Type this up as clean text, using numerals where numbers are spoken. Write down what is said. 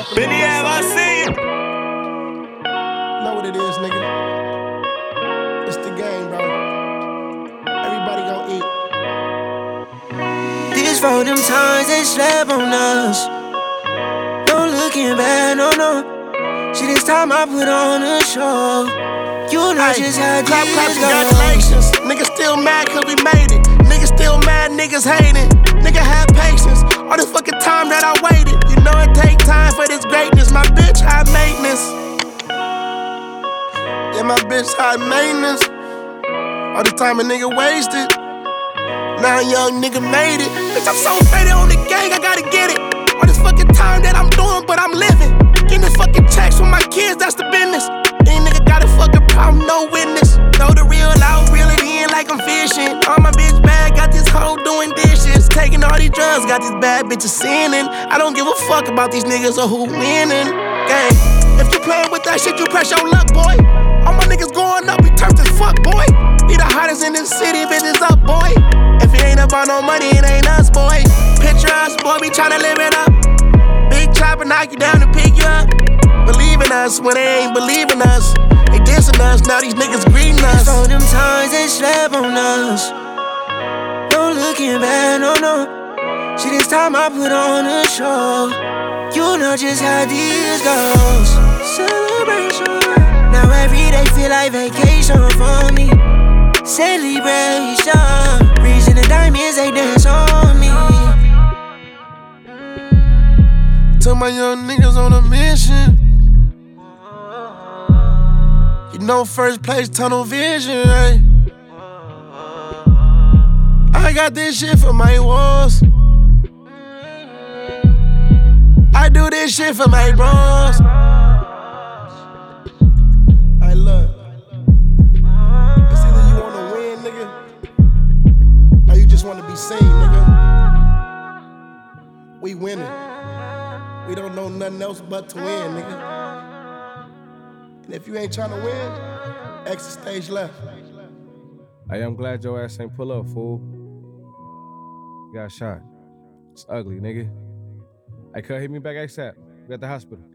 Billy, have I seen you? Know what it is, nigga. It's the game, bro. Everybody gon' eat. This for them times they slept on us. No looking back, no. See, this time I put on a show. You know just how clap, this goes. congratulations. Niggas still mad cause we made it. Niggas still mad, niggas hating. Nigga had patience. All this fucking time that I waited. You know it take time for this greatness. My bitch high maintenance. Yeah, my bitch high maintenance. All the time a nigga wasted. Now a young nigga made it. Bitch, I'm so faded on the gang, I gotta get it. All this fucking time that I'm doing, but I'm living. Getting this fucking checks for my kids, that's the business. These nigga got a fucking problem, no witness. Know the real out, reel it in like I'm fishing. All my bitch bad, got this hoe doing dishes. Taking all these drugs, got these bad bitches sinning. I don't give a fuck about these niggas or who winning. Gang, if you playing with that shit, you press your luck, boy. All my niggas going up, we turned as fuck, boy. We the hottest in this city, bitches up, boy. If it ain't about no money, it ain't us, boy. Picture us, boy, we tryna live it up. Big chopper knock you down and pick you up. Believe in us when they ain't believing us. They dissing us, now these niggas greeting us. For them times they slept on us. No looking back, no. See, this time I put on a show. You know just how this goes. Celebration. Now every day feel like vacation for me. Celebration. Reason the diamonds they dance on me. Took my young niggas on a mission. You know first place, tunnel vision, right? I got this shit for my walls. I do this shit for my bros. Hey, look. It's either you wanna win, nigga, or you just wanna be seen, nigga. We winning. We don't know nothing else but to win, nigga. And if you ain't tryna win, exit stage left. Hey, I'm glad your ass ain't pull up, fool. You got shot. It's ugly, nigga. Hey, cut, hit me back ASAP. We at the hospital.